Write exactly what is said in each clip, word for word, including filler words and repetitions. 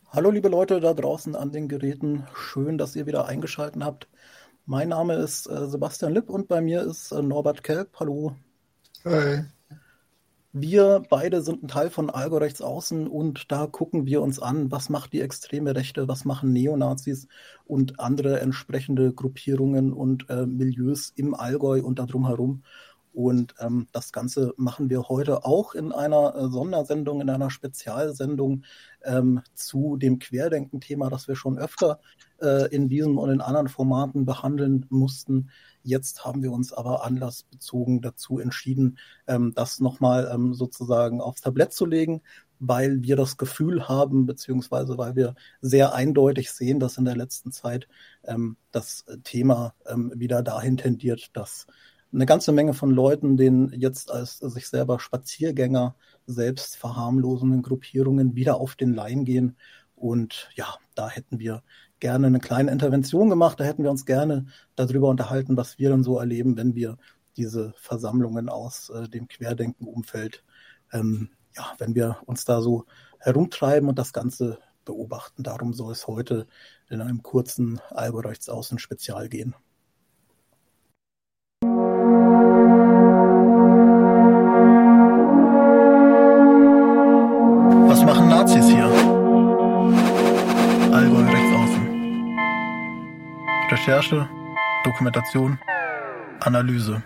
Hallo liebe Leute da draußen an den Geräten, schön, dass ihr wieder eingeschaltet habt. Mein Name ist äh, Sebastian Lipp und bei mir ist äh, Norbert Kelp. Hallo. Hi. Wir beide sind ein Teil von Algorechts Außen und da gucken wir uns an, was macht die extreme Rechte, was machen Neonazis und andere entsprechende Gruppierungen und äh, Milieus im Allgäu und da drumherum. Und ähm, das Ganze machen wir heute auch in einer äh, Sondersendung, in einer Spezialsendung ähm, zu dem Querdenken-Thema, das wir schon öfter äh, in diesem und in anderen Formaten behandeln mussten. Jetzt haben wir uns aber anlassbezogen dazu entschieden, ähm, das nochmal ähm, sozusagen aufs Tablett zu legen, weil wir das Gefühl haben, beziehungsweise weil wir sehr eindeutig sehen, dass in der letzten Zeit ähm, das Thema ähm, wieder dahin tendiert, dass eine ganze Menge von Leuten, denen jetzt als sich selber Spaziergänger selbst verharmlosenden Gruppierungen wieder auf den Leim gehen. Und ja, da hätten wir gerne eine kleine Intervention gemacht. Da hätten wir uns gerne darüber unterhalten, was wir dann so erleben, wenn wir diese Versammlungen aus äh, dem Querdenken-Umfeld, ähm, ja, wenn wir uns da so herumtreiben und das Ganze beobachten. Darum soll es heute in einem kurzen Algorechts Außen Spezial gehen. Was machen Nazis hier? Allgäu rechts außen. Recherche, Dokumentation, Analyse.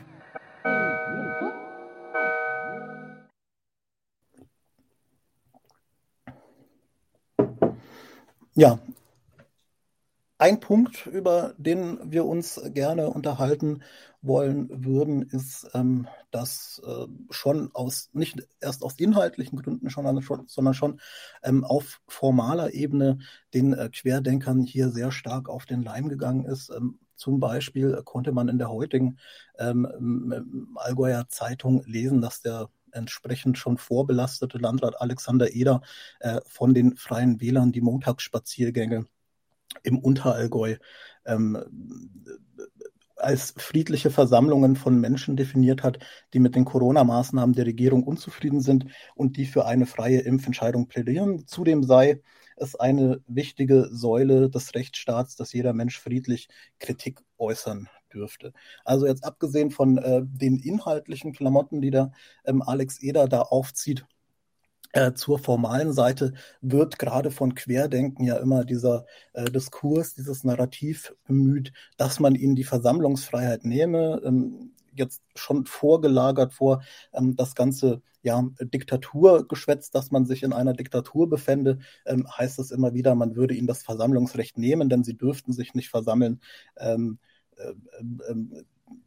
Ja, ein Punkt, über den wir uns gerne unterhalten wollen würden, ist, ähm, dass äh, schon aus, nicht erst aus inhaltlichen Gründen, schon, schon, sondern schon ähm, auf formaler Ebene den äh, Querdenkern hier sehr stark auf den Leim gegangen ist. Ähm, zum Beispiel konnte man in der heutigen ähm, ähm, Allgäuer Zeitung lesen, dass der entsprechend schon vorbelastete Landrat Alexander Eder äh, von den Freien Wählern die Montagsspaziergänge im Unterallgäu ähm, als friedliche Versammlungen von Menschen definiert hat, die mit den Corona-Maßnahmen der Regierung unzufrieden sind und die für eine freie Impfentscheidung plädieren. Zudem sei es eine wichtige Säule des Rechtsstaats, dass jeder Mensch friedlich Kritik äußern dürfte. Also jetzt abgesehen von äh, den inhaltlichen Klamotten, die der ähm, Alex Eder da aufzieht, äh, zur formalen Seite wird gerade von Querdenken ja immer dieser äh, Diskurs, dieses Narrativ bemüht, dass man ihnen die Versammlungsfreiheit nehme, ähm, jetzt schon vorgelagert vor ähm, das ganze ja, Diktaturgeschwätz, dass man sich in einer Diktatur befände, ähm, heißt es immer wieder, man würde ihnen das Versammlungsrecht nehmen, denn sie dürften sich nicht versammeln, ähm, äh, äh,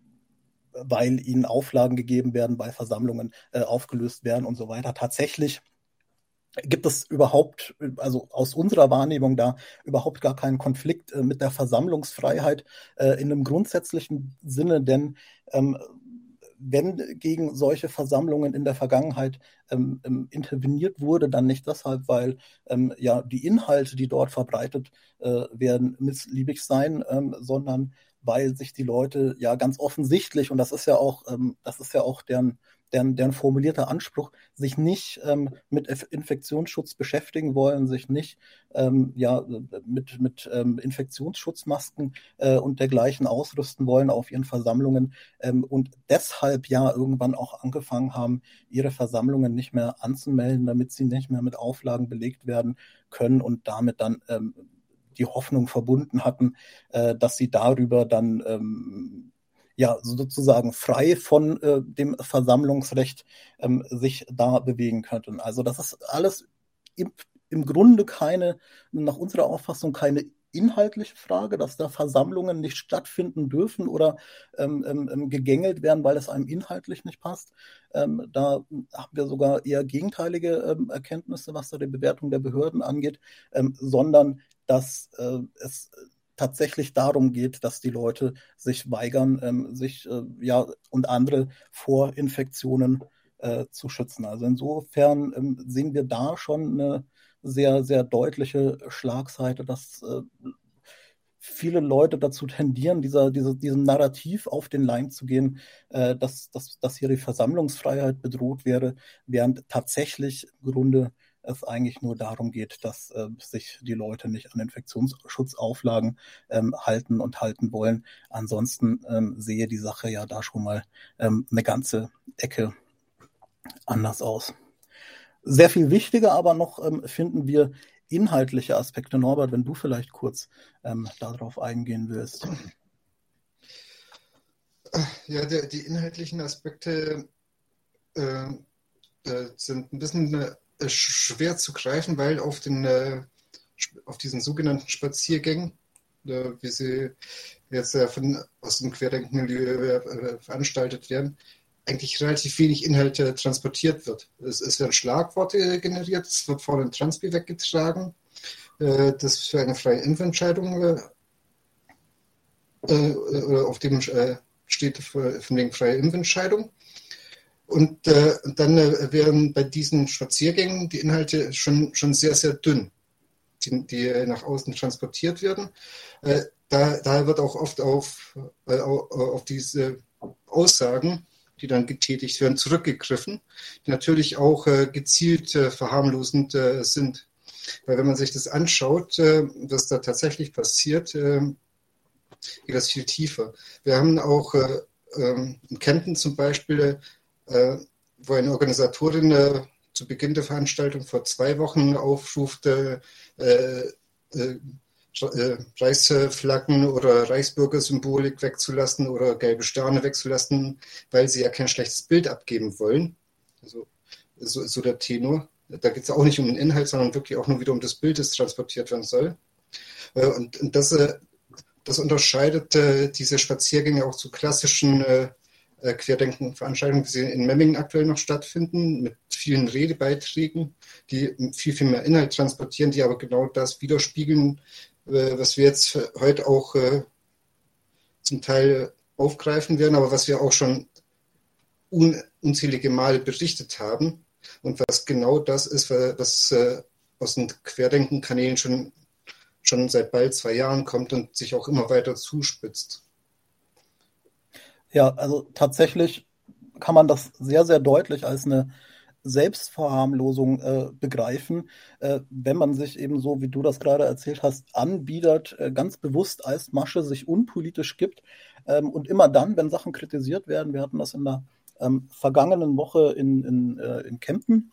weil ihnen Auflagen gegeben werden, weil Versammlungen äh, aufgelöst werden und so weiter. Tatsächlich gibt es überhaupt, also aus unserer Wahrnehmung da, überhaupt gar keinen Konflikt äh, mit der Versammlungsfreiheit äh, in einem grundsätzlichen Sinne, denn ähm, wenn gegen solche Versammlungen in der Vergangenheit ähm, ähm, interveniert wurde, dann nicht deshalb, weil ähm, ja die Inhalte, die dort verbreitet äh, werden, missliebig seien, ähm, sondern weil sich die Leute ja ganz offensichtlich, und das ist ja auch, ähm, das ist ja auch deren, deren, deren formulierter Anspruch, sich nicht ähm, mit Infektionsschutz beschäftigen wollen, sich nicht ähm, ja, mit, mit ähm, Infektionsschutzmasken äh, und dergleichen ausrüsten wollen auf ihren Versammlungen ähm, und deshalb ja irgendwann auch angefangen haben, ihre Versammlungen nicht mehr anzumelden, damit sie nicht mehr mit Auflagen belegt werden können und damit dann ähm, die Hoffnung verbunden hatten, äh, dass sie darüber dann ähm, ja sozusagen frei von äh, dem Versammlungsrecht ähm, sich da bewegen könnten. Also das ist alles im, im Grunde keine, nach unserer Auffassung keine inhaltliche Frage, dass da Versammlungen nicht stattfinden dürfen oder ähm, ähm, gegängelt werden, weil es einem inhaltlich nicht passt. Ähm, da haben wir sogar eher gegenteilige ähm, Erkenntnisse, was da die Bewertung der Behörden angeht, ähm, sondern dass äh, es tatsächlich darum geht, dass die Leute sich weigern, ähm, sich äh, ja und andere vor Infektionen äh, zu schützen. Also insofern ähm, sehen wir da schon eine sehr, sehr deutliche Schlagseite, dass äh, viele Leute dazu tendieren, dieser, diese, diesem Narrativ auf den Leim zu gehen, äh, dass, dass, dass hier die Versammlungsfreiheit bedroht wäre, während tatsächlich im Grunde es eigentlich nur darum geht, dass äh, sich die Leute nicht an Infektionsschutzauflagen ähm, halten und halten wollen. Ansonsten ähm, sehe die Sache ja da schon mal ähm, eine ganze Ecke anders aus. Sehr viel wichtiger aber noch ähm, finden wir inhaltliche Aspekte. Norbert, wenn du vielleicht kurz ähm, darauf eingehen willst. Ja, der, die inhaltlichen Aspekte äh, äh, sind ein bisschen äh, schwer zu greifen, weil auf, den, äh, auf diesen sogenannten Spaziergängen, äh, wie sie jetzt äh, von, aus dem Querdenken-Milieu äh, veranstaltet werden, eigentlich relativ wenig Inhalte transportiert wird. Es, es werden Schlagworte generiert, es wird vorne ein Transpi weggetragen, äh, das für eine freie Impfentscheidung äh, äh, auf dem äh, steht von wegen freie Impfentscheidung. Und äh, dann äh, werden bei diesen Spaziergängen die Inhalte schon, schon sehr, sehr dünn, die, die nach außen transportiert werden. Äh, da, daher wird auch oft auf, äh, auf diese Aussagen, die dann getätigt werden, zurückgegriffen, die natürlich auch äh, gezielt äh, verharmlosend äh, sind. Weil wenn man sich das anschaut, äh, was da tatsächlich passiert, äh, geht das viel tiefer. Wir haben auch äh, ähm, in Kempten zum Beispiel, äh, wo eine Organisatorin äh, zu Beginn der Veranstaltung vor zwei Wochen aufrufte, äh, äh, äh, Reichsflaggen oder Reichsbürgersymbolik wegzulassen oder gelbe Sterne wegzulassen, weil sie ja kein schlechtes Bild abgeben wollen. Also, so, so der Tenor. Da geht es auch nicht um den Inhalt, sondern wirklich auch nur wieder um das Bild, das transportiert werden soll. Äh, und, und das äh, Das unterscheidet äh, diese Spaziergänge auch zu klassischen äh, Querdenken-Veranstaltungen, wie sie in Memmingen aktuell noch stattfinden, mit vielen Redebeiträgen, die viel, viel mehr Inhalt transportieren, die aber genau das widerspiegeln, äh, was wir jetzt heute auch äh, zum Teil aufgreifen werden, aber was wir auch schon un unzählige Male berichtet haben und was genau das ist, was äh, aus den Querdenken-Kanälen schon schon seit bald zwei Jahren kommt und sich auch immer weiter zuspitzt. Ja, also tatsächlich kann man das sehr, sehr deutlich als eine Selbstverharmlosung äh, begreifen, äh, wenn man sich eben so, wie du das gerade erzählt hast, anbietet, äh, ganz bewusst als Masche sich unpolitisch gibt ähm, und immer dann, wenn Sachen kritisiert werden, wir hatten das in der ähm, vergangenen Woche in, in, äh, in Kempten,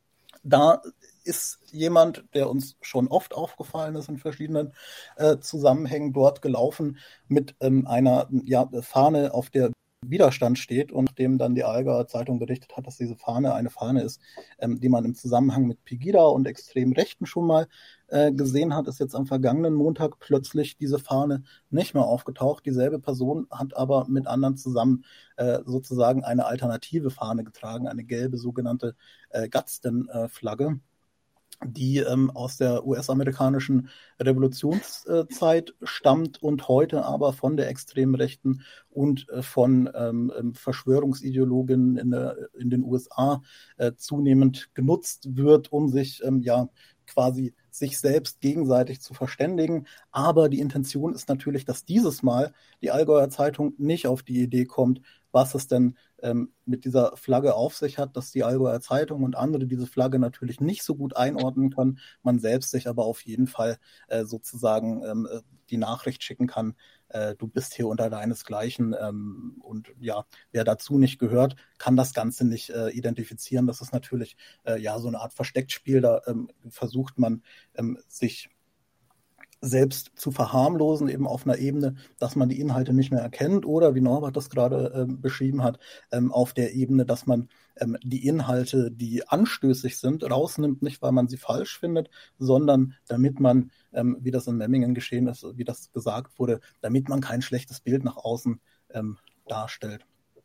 da ist jemand, der uns schon oft aufgefallen ist in verschiedenen äh, Zusammenhängen, dort gelaufen mit ähm, einer ja, Fahne, auf der Widerstand steht und nachdem dann die Allgäuer Zeitung berichtet hat, dass diese Fahne eine Fahne ist, ähm, die man im Zusammenhang mit Pegida und extremen Rechten schon mal äh, gesehen hat, ist jetzt am vergangenen Montag plötzlich diese Fahne nicht mehr aufgetaucht. Dieselbe Person hat aber mit anderen zusammen äh, sozusagen eine alternative Fahne getragen, eine gelbe sogenannte äh, Gadsden-Flagge, die ähm, aus der U S-amerikanischen Revolutionszeit stammt und heute aber von der extremen Rechten und äh, von ähm, Verschwörungsideologen in, der, in den U S A äh, zunehmend genutzt wird, um sich ähm, ja quasi sich selbst gegenseitig zu verständigen. Aber die Intention ist natürlich, dass dieses Mal die Allgäuer Zeitung nicht auf die Idee kommt, was es denn ähm, mit dieser Flagge auf sich hat, dass die Allgäuer Zeitung und andere diese Flagge natürlich nicht so gut einordnen können, man selbst sich aber auf jeden Fall äh, sozusagen ähm, die Nachricht schicken kann, äh, du bist hier unter deinesgleichen ähm, und ja, wer dazu nicht gehört, kann das Ganze nicht äh, identifizieren. Das ist natürlich äh, ja so eine Art Verstecktspiel, da ähm, versucht man ähm, sich selbst zu verharmlosen, eben auf einer Ebene, dass man die Inhalte nicht mehr erkennt oder, wie Norbert das gerade ähm, beschrieben hat, ähm, auf der Ebene, dass man ähm, die Inhalte, die anstößig sind, rausnimmt, nicht weil man sie falsch findet, sondern damit man, ähm, wie das in Memmingen geschehen ist, wie das gesagt wurde, damit man kein schlechtes Bild nach außen ähm, darstellt.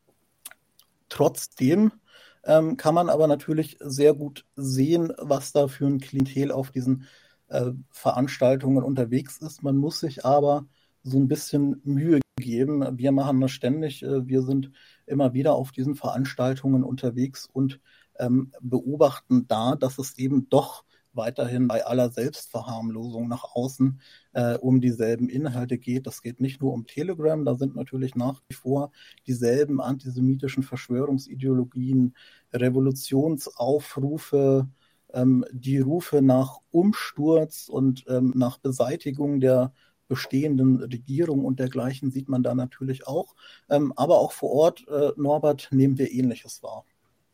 Trotzdem ähm, kann man aber natürlich sehr gut sehen, was da für ein Klientel auf diesen Veranstaltungen unterwegs ist. Man muss sich aber so ein bisschen Mühe geben. Wir machen das ständig. Wir sind immer wieder auf diesen Veranstaltungen unterwegs und ähm, beobachten da, dass es eben doch weiterhin bei aller Selbstverharmlosung nach außen äh, um dieselben Inhalte geht. Das geht nicht nur um Telegram, da sind natürlich nach wie vor dieselben antisemitischen Verschwörungsideologien, Revolutionsaufrufe, ähm, die Rufe nach Umsturz und ähm, nach Beseitigung der bestehenden Regierung und dergleichen sieht man da natürlich auch. Ähm, aber auch vor Ort, äh, Norbert, nehmen wir Ähnliches wahr.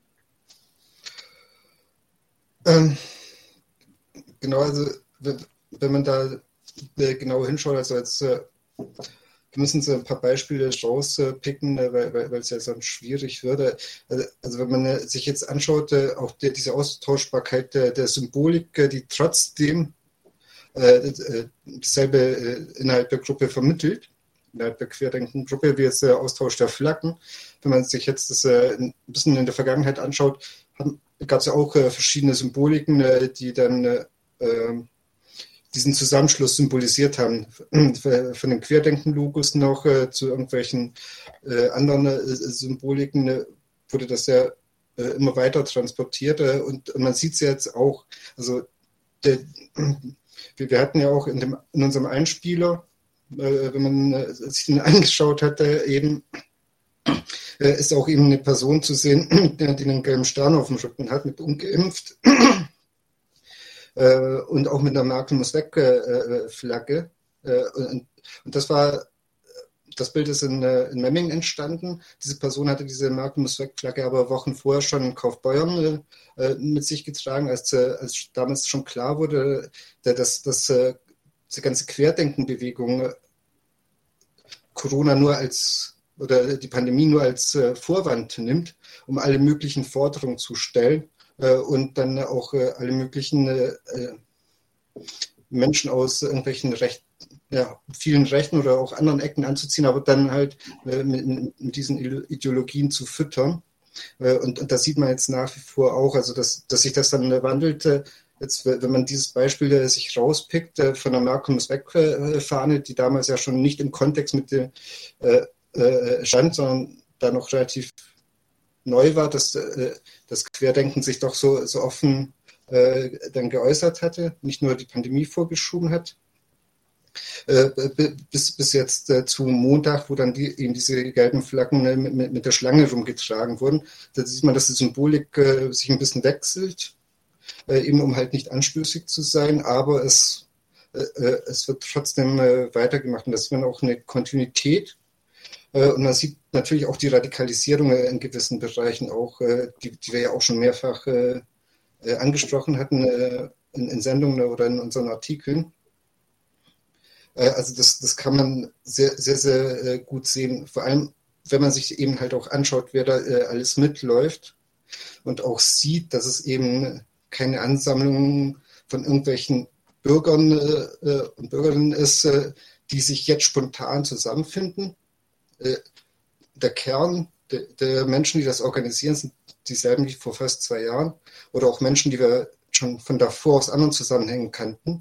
Ähm, genau, also wenn man da äh, genau hinschaut, also jetzt äh, wir müssen so ein paar Beispiele rauspicken, äh, weil, weil, weil es ja sonst schwierig würde. Also, also wenn man äh, sich jetzt anschaut, äh, auch der, diese Austauschbarkeit der, der Symbolik, äh, die trotzdem äh, dasselbe äh, innerhalb der Gruppe vermittelt, innerhalb der querdenkenden Gruppe, wie jetzt der Austausch der Flaggen. Wenn man sich jetzt das äh, ein bisschen in der Vergangenheit anschaut, gab es ja auch äh, verschiedene Symboliken, äh, die dann äh, diesen Zusammenschluss symbolisiert haben. Von den Querdenken-Logos noch äh, zu irgendwelchen äh, anderen äh, Symboliken äh, wurde das ja äh, immer weiter transportiert. Äh, und, und man sieht es jetzt auch, also der, wir, wir hatten ja auch in, dem, in unserem Einspieler, äh, wenn man äh, sich den angeschaut hatte, eben äh, ist auch eben eine Person zu sehen, die einen gelben Stern auf dem Rücken hat, mit ungeimpft. Äh, und auch mit einer Merkel-muss-weg-Flagge. Äh, und, und das war, das Bild ist in, äh, in Memmingen entstanden. Diese Person hatte diese Merkel-muss-weg-Flagge aber Wochen vorher schon in Kaufbeuern äh, mit sich getragen, als, äh, als damals schon klar wurde, dass, dass äh, diese ganze Querdenkenbewegung äh, Corona nur als oder die Pandemie nur als äh, Vorwand nimmt, um alle möglichen Forderungen zu stellen. Und dann auch äh, alle möglichen äh, Menschen aus irgendwelchen Recht, ja, vielen Rechten oder auch anderen Ecken anzuziehen, aber dann halt äh, mit, mit diesen Ideologien zu füttern. Äh, und, und das sieht man jetzt nach wie vor auch, also dass, dass sich das dann wandelt. Äh, jetzt, wenn man dieses Beispiel äh, sich rauspickt äh, von der Merkel-muss-weg-Fahne, die damals ja schon nicht im Kontext mit dem äh, äh, stand, sondern da noch relativ neu war, dass äh, das Querdenken sich doch so, so offen äh, dann geäußert hatte, nicht nur die Pandemie vorgeschoben hat, äh, bis, bis jetzt äh, zu Montag, wo dann die, eben diese gelben Flaggen äh, mit, mit der Schlange rumgetragen wurden. Da sieht man, dass die Symbolik äh, sich ein bisschen wechselt, äh, eben um halt nicht anstößig zu sein, aber es, äh, es wird trotzdem äh, weitergemacht und das wird auch eine Kontinuität. Und man sieht natürlich auch die Radikalisierung in gewissen Bereichen auch, die, die wir ja auch schon mehrfach angesprochen hatten in, in Sendungen oder in unseren Artikeln. Also das, das kann man sehr, sehr, sehr gut sehen. Vor allem, wenn man sich eben halt auch anschaut, wer da alles mitläuft und auch sieht, dass es eben keine Ansammlung von irgendwelchen Bürgern und Bürgerinnen ist, die sich jetzt spontan zusammenfinden. Der Kern der, der Menschen, die das organisieren, sind dieselben wie vor fast zwei Jahren oder auch Menschen, die wir schon von davor aus anderen Zusammenhängen kannten.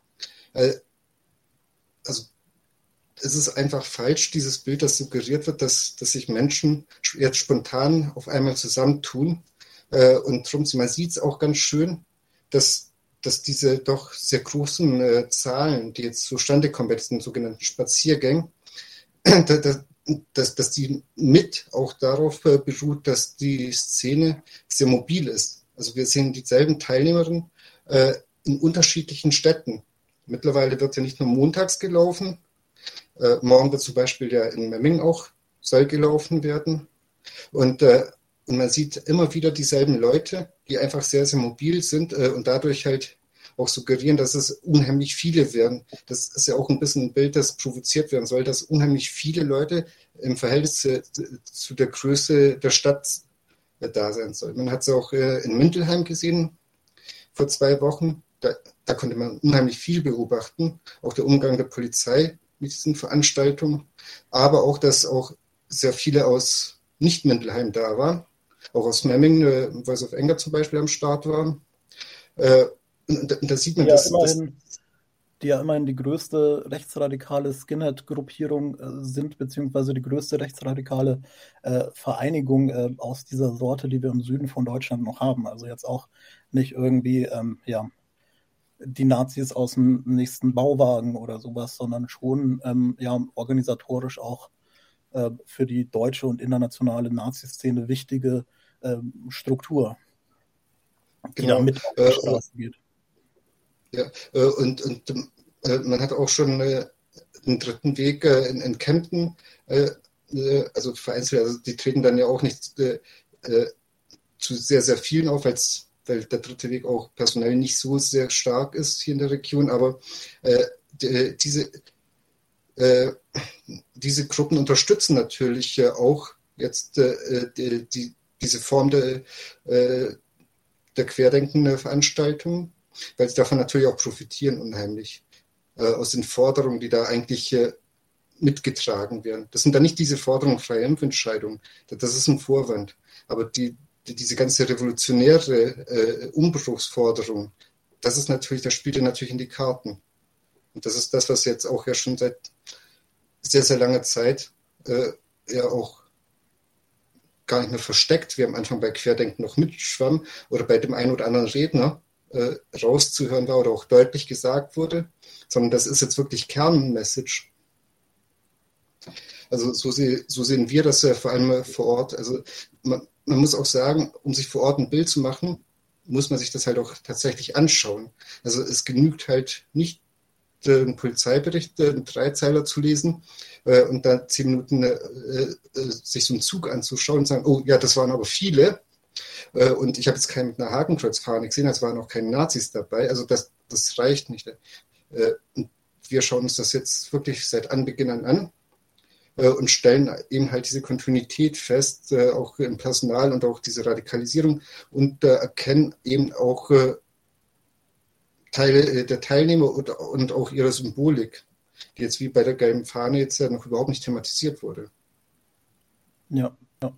Also es ist einfach falsch, dieses Bild, das suggeriert wird, dass, dass sich Menschen jetzt spontan auf einmal zusammentun. Und darum, man sieht es auch ganz schön, dass, dass diese doch sehr großen Zahlen, die jetzt zustande kommen bei diesen sogenannten Spaziergängen, dass, dass, dass die mit auch darauf beruht, dass die Szene sehr mobil ist. Also wir sehen dieselben Teilnehmerinnen äh, in unterschiedlichen Städten. Mittlerweile wird ja nicht nur montags gelaufen, äh, morgen wird zum Beispiel ja in Memmingen auch soll gelaufen werden. Und, äh, und man sieht immer wieder dieselben Leute, die einfach sehr, sehr mobil sind äh, und dadurch halt auch suggerieren, dass es unheimlich viele werden. Das ist ja auch ein bisschen ein Bild, das provoziert werden soll, dass unheimlich viele Leute im Verhältnis zu, zu der Größe der Stadt da sein sollen. Man hat es auch in Mindelheim gesehen vor zwei Wochen. Da, da konnte man unheimlich viel beobachten. Auch der Umgang der Polizei mit diesen Veranstaltungen. Aber auch, dass auch sehr viele aus Nicht-Mindelheim da waren. Auch aus Memmingen, Voice of Anger zum Beispiel am Start waren. Und da sieht man, ja, dass, immerhin, die ja immerhin die größte rechtsradikale Skinhead-Gruppierung äh, sind, beziehungsweise die größte rechtsradikale äh, Vereinigung äh, aus dieser Sorte, die wir im Süden von Deutschland noch haben. Also jetzt auch nicht irgendwie, ähm, ja, die Nazis aus dem nächsten Bauwagen oder sowas, sondern schon ähm, ja, organisatorisch auch äh, für die deutsche und internationale Nazi-Szene wichtige äh, Struktur. die dann Genau. mit auf die Äh, Straße geht. ja, äh, und, und äh, man hat auch schon äh, einen dritten Weg äh, in, in Kempten, äh, äh, also vereinzelt, also die treten dann ja auch nicht äh, äh, zu sehr, sehr vielen auf, als, weil der dritte Weg auch personell nicht so sehr stark ist hier in der Region, aber äh, die, diese, äh, diese Gruppen unterstützen natürlich äh, auch jetzt äh, die, die, diese Form der, äh, der querdenkenden Veranstaltung, weil sie davon natürlich auch profitieren unheimlich äh, aus den Forderungen, die da eigentlich äh, mitgetragen werden. Das sind dann nicht diese Forderungen freie Impfentscheidung, das ist ein Vorwand, aber die, die diese ganze revolutionäre äh, Umbruchsforderung, das ist natürlich, das spielt ja natürlich in die Karten. Und das ist das, was jetzt auch ja schon seit sehr, sehr langer Zeit äh, ja auch gar nicht mehr versteckt, wie am Anfang bei Querdenken noch mitschwamm oder bei dem einen oder anderen Redner äh, rauszuhören war oder auch deutlich gesagt wurde, sondern das ist jetzt wirklich Kernmessage. Also so, sie, so sehen wir das ja vor allem vor Ort. Also man, man muss auch sagen, um sich vor Ort ein Bild zu machen, muss man sich das halt auch tatsächlich anschauen. Also es genügt halt nicht, einen Polizeibericht, einen Dreizeiler zu lesen äh, und dann zehn Minuten äh, äh, sich so einen Zug anzuschauen und sagen, oh ja, das waren aber viele äh, und ich habe jetzt keinen mit einer Hakenkreuzfahne gesehen, es waren auch keine Nazis dabei, also das, das reicht nicht. Äh, und wir schauen uns das jetzt wirklich seit Anbeginn an äh, und stellen eben halt diese Kontinuität fest, äh, auch im Personal und auch diese Radikalisierung und äh, erkennen eben auch äh, Teile der Teilnehmer und, und auch ihre Symbolik, die jetzt wie bei der gelben Fahne jetzt ja noch überhaupt nicht thematisiert wurde. Ja, ja.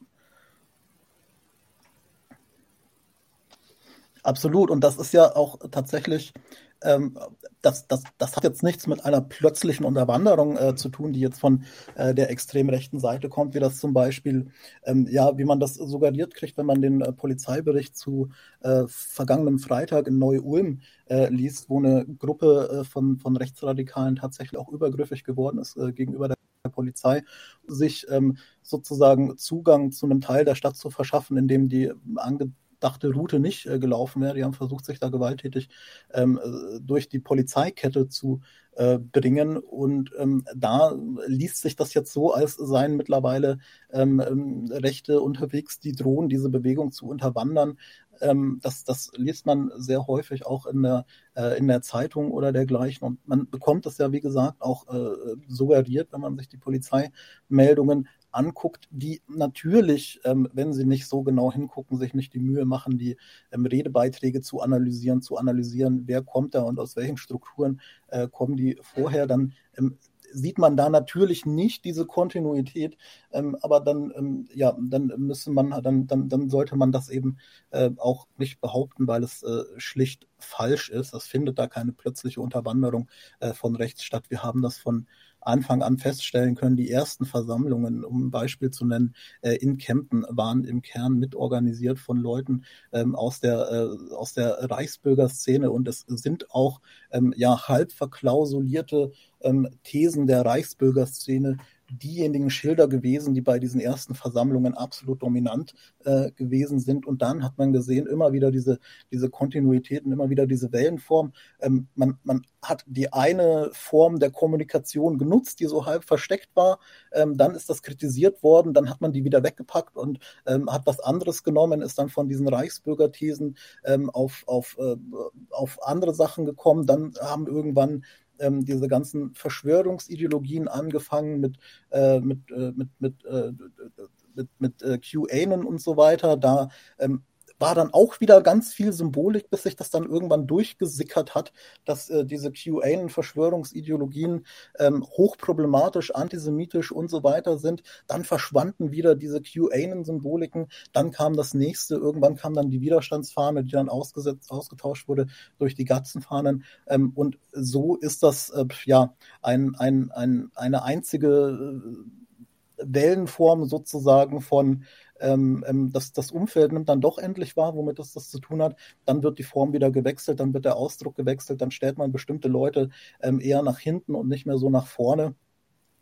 Absolut. Und das ist ja auch tatsächlich, ähm, das, das, das hat jetzt nichts mit einer plötzlichen Unterwanderung äh, zu tun, die jetzt von äh, der extrem rechten Seite kommt, wie das zum Beispiel, ähm, ja, wie man das suggeriert kriegt, wenn man den äh, Polizeibericht zu äh, vergangenem Freitag in Neu-Ulm äh, liest, wo eine Gruppe äh, von, von Rechtsradikalen tatsächlich auch übergriffig geworden ist äh, gegenüber der Polizei, sich ähm, sozusagen Zugang zu einem Teil der Stadt zu verschaffen, in dem die ange dachte Route nicht äh, gelaufen wäre. Die haben versucht, sich da gewalttätig ähm, durch die Polizeikette zu äh, bringen. Und ähm, da liest sich das jetzt so, als seien mittlerweile ähm, Rechte unterwegs, die drohen, diese Bewegung zu unterwandern. Ähm, das, das liest man sehr häufig auch in der, äh, in der Zeitung oder dergleichen. Und man bekommt das ja, wie gesagt, auch äh, suggeriert, wenn man sich die Polizeimeldungen anguckt, die natürlich, ähm, wenn sie nicht so genau hingucken, sich nicht die Mühe machen, die ähm, Redebeiträge zu analysieren, zu analysieren, wer kommt da und aus welchen Strukturen äh, kommen die vorher, dann ähm, sieht man da natürlich nicht diese Kontinuität, ähm, aber dann, ähm, ja, dann müsste man, dann, dann, dann sollte man das eben äh, auch nicht behaupten, weil es äh, schlicht falsch ist. Es findet da keine plötzliche Unterwanderung äh, von rechts statt. Wir haben das von Anfang an feststellen können, die ersten Versammlungen, um ein Beispiel zu nennen, äh, in Kempten waren im Kern mitorganisiert von Leuten ähm, aus der äh, aus der Reichsbürgerszene und es sind auch ähm, ja halb verklausulierte ähm, Thesen der Reichsbürgerszene diejenigen Schilder gewesen, die bei diesen ersten Versammlungen absolut dominant äh, gewesen sind. Und dann hat man gesehen, immer wieder diese, diese Kontinuitäten, immer wieder diese Wellenform. Ähm, man, man hat die eine Form der Kommunikation genutzt, die so halb versteckt war. Ähm, dann ist das kritisiert worden, dann hat man die wieder weggepackt und ähm, hat was anderes genommen, ist dann von diesen Reichsbürgerthesen ähm, auf, auf, äh, auf andere Sachen gekommen. Dann haben irgendwann ähm, diese ganzen Verschwörungsideologien angefangen mit, äh, mit, äh, mit, mit, äh, mit, mit äh, QAnon und so weiter. Da ähm, war dann auch wieder ganz viel Symbolik, bis sich das dann irgendwann durchgesickert hat, dass äh, diese QAnon-Verschwörungsideologien ähm, hochproblematisch, antisemitisch und so weiter sind. Dann verschwanden wieder diese QAnon-Symboliken. Dann kam das nächste. Irgendwann kam dann die Widerstandsfahne, die dann ausgesetzt, ausgetauscht wurde durch die Gatzenfahnen. Ähm, und so ist das äh, ja ein, ein, ein, eine einzige äh, Wellenform sozusagen von ähm, ähm, das, das Umfeld nimmt dann doch endlich wahr, womit das, das zu tun hat. Dann wird die Form wieder gewechselt, dann wird der Ausdruck gewechselt, dann stellt man bestimmte Leute ähm, eher nach hinten und nicht mehr so nach vorne.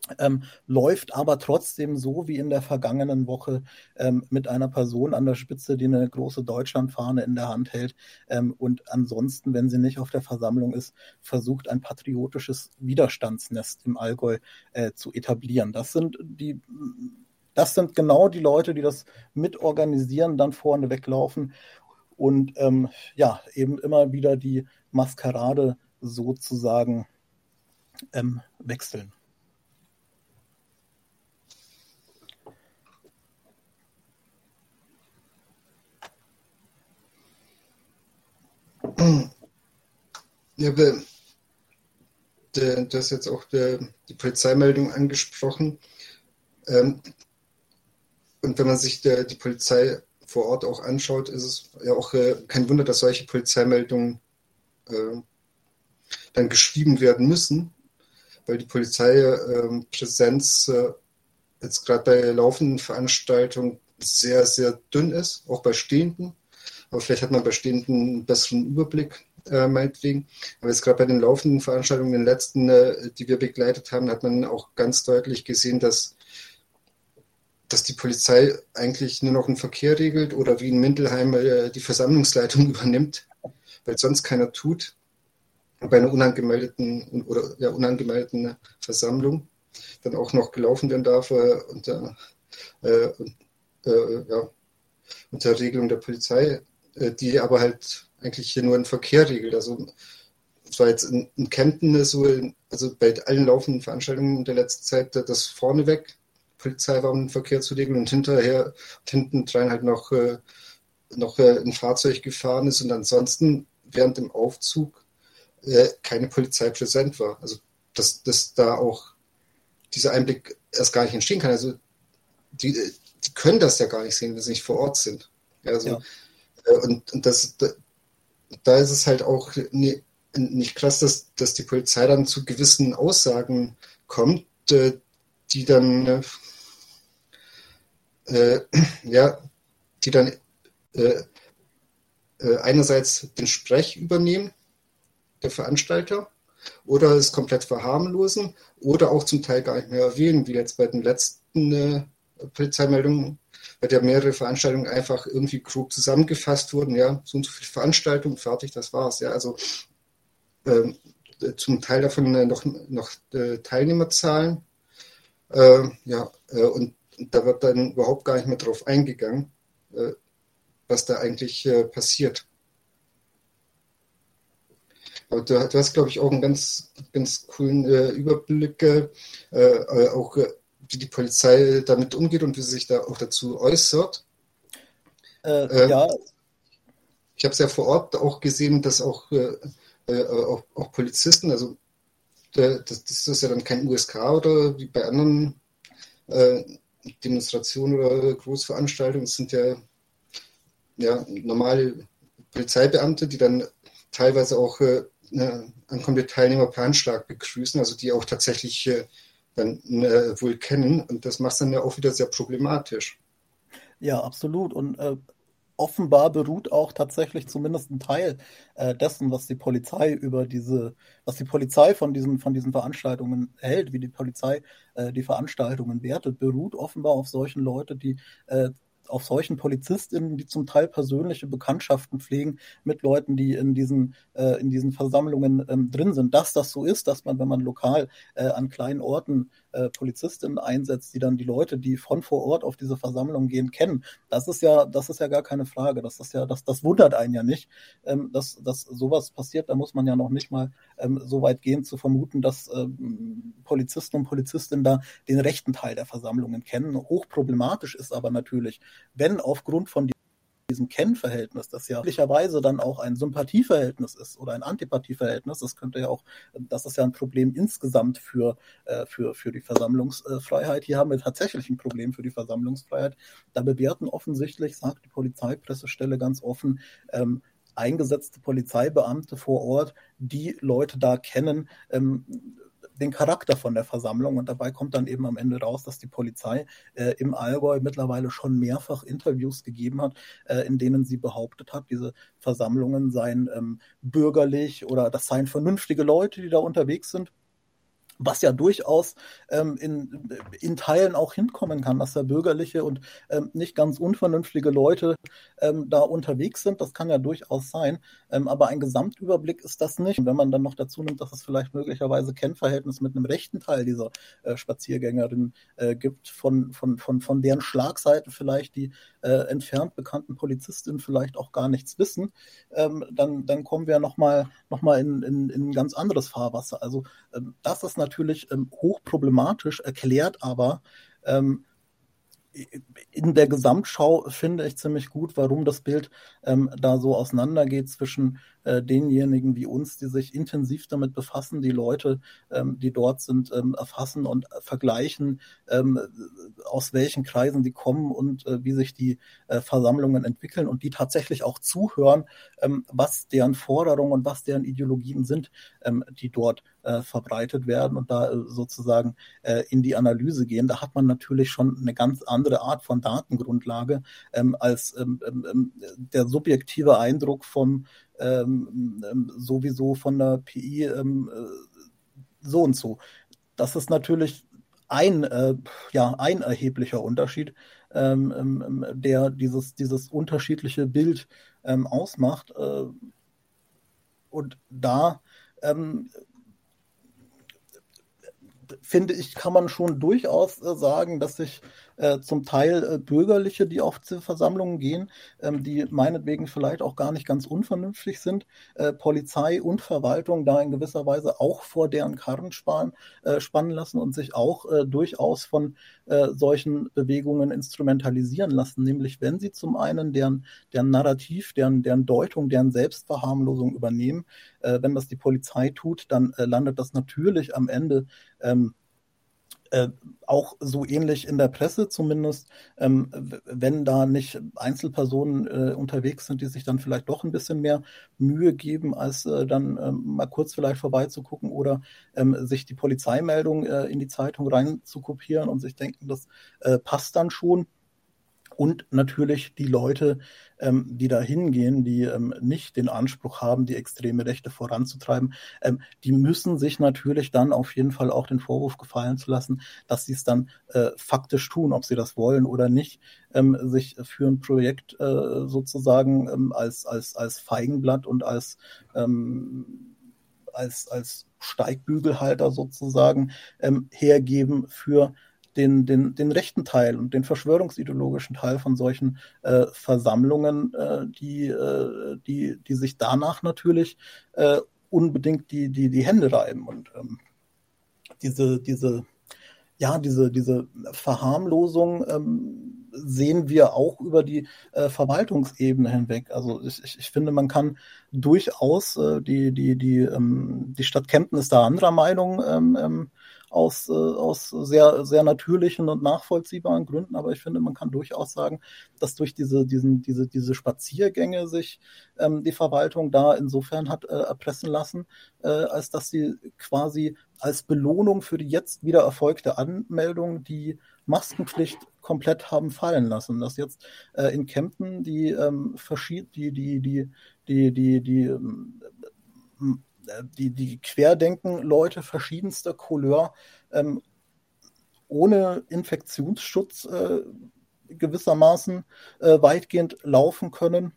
Ähm, läuft aber trotzdem so wie in der vergangenen Woche ähm, mit einer Person an der Spitze, die eine große Deutschlandfahne in der Hand hält ähm, und ansonsten, wenn sie nicht auf der Versammlung ist, versucht, ein patriotisches Widerstandsnest im Allgäu äh, zu etablieren. Das sind die, das sind genau die Leute, die das mitorganisieren, dann vorne weglaufen und ähm, ja, eben immer wieder die Maskerade sozusagen ähm, wechseln. Ja, du hast jetzt auch die Polizeimeldung angesprochen. Und wenn man sich die Polizei vor Ort auch anschaut, ist es ja auch kein Wunder, dass solche Polizeimeldungen dann geschrieben werden müssen, weil die Polizeipräsenz jetzt gerade bei laufenden Veranstaltungen sehr, sehr dünn ist, auch bei stehenden. Aber vielleicht hat man bei stehenden einen besseren Überblick, äh, meinetwegen. Aber jetzt gerade bei den laufenden Veranstaltungen, den letzten, äh, die wir begleitet haben, hat man auch ganz deutlich gesehen, dass, dass die Polizei eigentlich nur noch einen Verkehr regelt oder wie in Mindelheim äh, die Versammlungsleitung übernimmt, weil sonst keiner tut. Bei einer unangemeldeten oder ja, unangemeldeten Versammlung dann auch noch gelaufen werden darf äh, unter, äh, äh, ja, unter Regelung der Polizei, äh, die aber halt eigentlich hier nur einen Verkehr regelt. Also es war jetzt in, in Kempten so, also bei allen laufenden Veranstaltungen der letzten Zeit, das vorneweg Polizei war, um den Verkehr zu regeln und hinterher und hinten dran halt noch, äh, noch äh, ein Fahrzeug gefahren ist und ansonsten während dem Aufzug äh, keine Polizei präsent war. Also dass, dass da auch dieser Einblick erst gar nicht entstehen kann. Also die, die können das ja gar nicht sehen, wenn sie nicht vor Ort sind. Also, ja. äh, und, und das, da, da ist es halt auch nie, nicht krass, dass, dass die Polizei dann zu gewissen Aussagen kommt, äh, die dann äh, ja, die dann äh, äh, einerseits den Sprech übernehmen, der Veranstalter, oder es komplett verharmlosen oder auch zum Teil gar nicht mehr erwähnen, wie jetzt bei den letzten äh, Polizeimeldungen, bei der mehrere Veranstaltungen einfach irgendwie grob zusammengefasst wurden, ja, so und so viele Veranstaltungen, fertig, das war's, ja, also äh, zum Teil davon äh, noch, noch äh, Teilnehmerzahlen, äh, ja, äh, und da wird dann überhaupt gar nicht mehr drauf eingegangen, äh, was da eigentlich äh, passiert. Aber du, du hast, glaube ich, auch einen ganz, ganz coolen äh, Überblick, äh, äh, auch äh, wie die Polizei damit umgeht und wie sie sich da auch dazu äußert. Äh, äh, ja. Ich habe es ja vor Ort auch gesehen, dass auch, äh, auch, auch Polizisten, also äh, das, das ist ja dann kein U S K oder wie bei anderen äh, Demonstrationen oder Großveranstaltungen, es sind ja, ja normale Polizeibeamte, die dann teilweise auch äh, eine ankommende Teilnehmer per Handschlag begrüßen, also die auch tatsächlich äh, dann äh, wohl kennen. Und das macht es dann ja auch wieder sehr problematisch. Ja, absolut. Und äh, offenbar beruht auch tatsächlich zumindest ein Teil äh, dessen, was die Polizei über diese, was die Polizei von diesen, von diesen Veranstaltungen hält, wie die Polizei äh, die Veranstaltungen wertet, beruht offenbar auf solchen Leuten, die äh, auf solchen PolizistInnen, die zum Teil persönliche Bekanntschaften pflegen mit Leuten, die in diesen, äh, in diesen Versammlungen ähm, drin sind. Dass das so ist, dass man, wenn man lokal äh, an kleinen Orten äh, PolizistInnen einsetzt, die dann die Leute, die von vor Ort auf diese Versammlung gehen, kennen, das ist ja, das ist ja gar keine Frage. Das ist ja, das, das wundert einen ja nicht, ähm, dass, dass sowas passiert. Da muss man ja noch nicht mal ähm, so weit gehen zu vermuten, dass ähm, Polizisten und Polizistinnen da den rechten Teil der Versammlungen kennen. Hochproblematisch ist aber natürlich, wenn aufgrund von diesem Kennverhältnis, das ja möglicherweise dann auch ein Sympathieverhältnis ist oder ein Antipathieverhältnis, das könnte ja auch, das ist ja ein Problem insgesamt für, äh, für, für die Versammlungsfreiheit. Hier haben wir tatsächlich ein Problem für die Versammlungsfreiheit. Da bewerten offensichtlich, sagt die Polizeipressestelle ganz offen, ähm, eingesetzte Polizeibeamte vor Ort, die Leute da kennen, ähm, den Charakter von der Versammlung, und dabei kommt dann eben am Ende raus, dass die Polizei äh, im Allgäu mittlerweile schon mehrfach Interviews gegeben hat, äh, in denen sie behauptet hat, diese Versammlungen seien ähm, bürgerlich oder das seien vernünftige Leute, die da unterwegs sind. Was ja durchaus ähm, in, in Teilen auch hinkommen kann, dass da bürgerliche und ähm, nicht ganz unvernünftige Leute ähm, da unterwegs sind. Das kann ja durchaus sein. Ähm, aber ein Gesamtüberblick ist das nicht. Und wenn man dann noch dazu nimmt, dass es vielleicht möglicherweise Kennverhältnis mit einem rechten Teil dieser äh, Spaziergängerin äh, gibt, von, von, von, von deren Schlagseite vielleicht die äh, entfernt bekannten Polizistinnen vielleicht auch gar nichts wissen, ähm, dann, dann kommen wir nochmal noch mal in, in, in ein ganz anderes Fahrwasser. Also ähm, das ist natürlich ähm, hochproblematisch, erklärt aber ähm, in der Gesamtschau finde ich ziemlich gut, warum das Bild ähm, da so auseinandergeht zwischen äh, denjenigen wie uns, die sich intensiv damit befassen, die Leute, ähm, die dort sind, ähm, erfassen und vergleichen, ähm, aus welchen Kreisen die kommen und äh, wie sich die äh, Versammlungen entwickeln und die tatsächlich auch zuhören, ähm, was deren Forderungen und was deren Ideologien sind, ähm, die dort äh, verbreitet werden und da äh, sozusagen äh, in die Analyse gehen. Da hat man natürlich schon eine ganz andere Art von Datengrundlage ähm, als ähm, ähm, der subjektive Eindruck vom ähm, ähm, sowieso von der P I ähm, so und so. Das ist natürlich ein, äh, ja, ein erheblicher Unterschied, ähm, ähm, der dieses, dieses unterschiedliche Bild ähm, ausmacht. Äh, und da ähm, finde ich, kann man schon durchaus äh, sagen, dass sich äh, zum Teil äh, Bürgerliche, die auf diese Versammlungen gehen, ähm, die meinetwegen vielleicht auch gar nicht ganz unvernünftig sind, äh, Polizei und Verwaltung da in gewisser Weise auch vor deren Karren sparen, äh, spannen lassen und sich auch äh, durchaus von äh, solchen Bewegungen instrumentalisieren lassen, nämlich wenn sie zum einen deren, deren Narrativ, deren, deren Deutung, deren Selbstverharmlosung übernehmen. Äh, wenn das die Polizei tut, dann äh, landet das natürlich am Ende ähm, äh, auch so ähnlich in der Presse zumindest, ähm, wenn da nicht Einzelpersonen äh, unterwegs sind, die sich dann vielleicht doch ein bisschen mehr Mühe geben, als äh, dann ähm, mal kurz vielleicht vorbeizugucken oder ähm, sich die Polizeimeldung äh, in die Zeitung rein zu kopieren und sich denken, das äh, passt dann schon. Und natürlich die Leute, ähm, die da hingehen, die ähm, nicht den Anspruch haben, die extreme Rechte voranzutreiben, ähm, die müssen sich natürlich dann auf jeden Fall auch den Vorwurf gefallen zu lassen, dass sie es dann äh, faktisch tun, ob sie das wollen oder nicht, ähm, sich für ein Projekt äh, sozusagen ähm, als, als, als Feigenblatt und als, ähm, als, als Steigbügelhalter sozusagen ähm, hergeben für den, den, den rechten Teil und den verschwörungsideologischen Teil von solchen äh, Versammlungen, äh, die, äh, die, die sich danach natürlich äh, unbedingt die, die, die Hände reiben. Und ähm, diese, diese, ja, diese, diese Verharmlosung ähm, sehen wir auch über die äh, Verwaltungsebene hinweg. Also ich, ich, ich finde, man kann durchaus, äh, die, die, die, ähm, die Stadt Kempten ist da anderer Meinung, ähm, ähm, aus, äh, aus sehr, sehr natürlichen und nachvollziehbaren Gründen, aber ich finde, man kann durchaus sagen, dass durch diese, diesen, diese, diese Spaziergänge sich ähm, die Verwaltung da insofern hat äh, erpressen lassen, äh, als dass sie quasi als Belohnung für die jetzt wieder erfolgte Anmeldung die Maskenpflicht komplett haben fallen lassen. Dass jetzt äh, in Kempten die ähm, verschied die die die die die die ähm, die, die Querdenken-Leute verschiedenster Couleur ähm, ohne Infektionsschutz äh, gewissermaßen äh, weitgehend laufen können,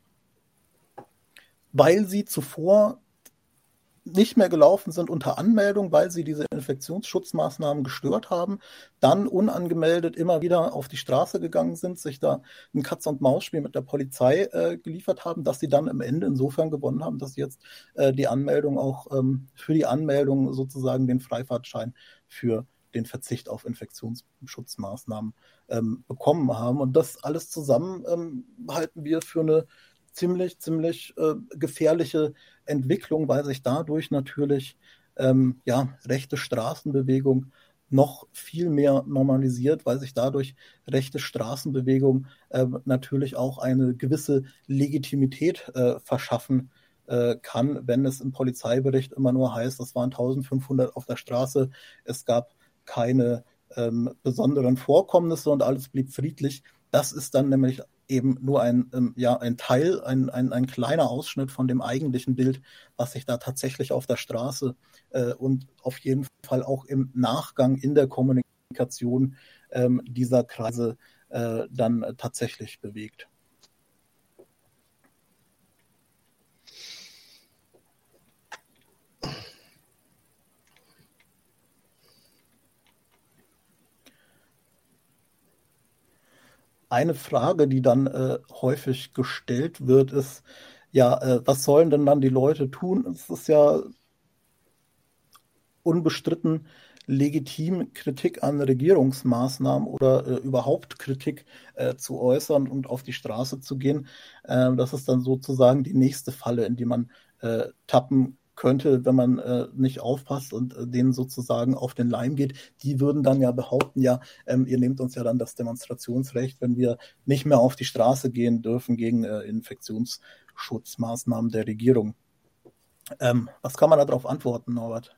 weil sie zuvor nicht mehr gelaufen sind unter Anmeldung, weil sie diese Infektionsschutzmaßnahmen gestört haben, dann unangemeldet immer wieder auf die Straße gegangen sind, sich da ein Katz-und-Maus-Spiel mit der Polizei äh, geliefert haben, dass sie dann am Ende insofern gewonnen haben, dass sie jetzt äh, die Anmeldung auch ähm, für die Anmeldung sozusagen den Freifahrtschein für den Verzicht auf Infektionsschutzmaßnahmen ähm, bekommen haben. Und das alles zusammen ähm, halten wir für eine ziemlich, ziemlich äh, gefährliche Entwicklung, weil sich dadurch natürlich ähm, ja, rechte Straßenbewegung noch viel mehr normalisiert, weil sich dadurch rechte Straßenbewegung äh, natürlich auch eine gewisse Legitimität äh, verschaffen äh, kann, wenn es im Polizeibericht immer nur heißt, es waren eintausendfünfhundert auf der Straße, es gab keine ähm, besonderen Vorkommnisse und alles blieb friedlich. Das ist dann nämlich eben nur ein, ähm, ja, ein Teil, ein, ein, ein kleiner Ausschnitt von dem eigentlichen Bild, was sich da tatsächlich auf der Straße äh, und auf jeden Fall auch im Nachgang in der Kommunikation ähm, dieser Kreise äh, dann äh, tatsächlich bewegt. Eine Frage, die dann äh, häufig gestellt wird, ist, ja, äh, was sollen denn dann die Leute tun? Es ist ja unbestritten legitim, Kritik an Regierungsmaßnahmen oder äh, überhaupt Kritik äh, zu äußern und auf die Straße zu gehen. Äh, das ist dann sozusagen die nächste Falle, in die man äh, tappen könnte, wenn man äh, nicht aufpasst und äh, denen sozusagen auf den Leim geht. Die würden dann ja behaupten, ja, ähm, ihr nehmt uns ja dann das Demonstrationsrecht, wenn wir nicht mehr auf die Straße gehen dürfen gegen äh, Infektionsschutzmaßnahmen der Regierung. Ähm, was kann man darauf antworten, Norbert?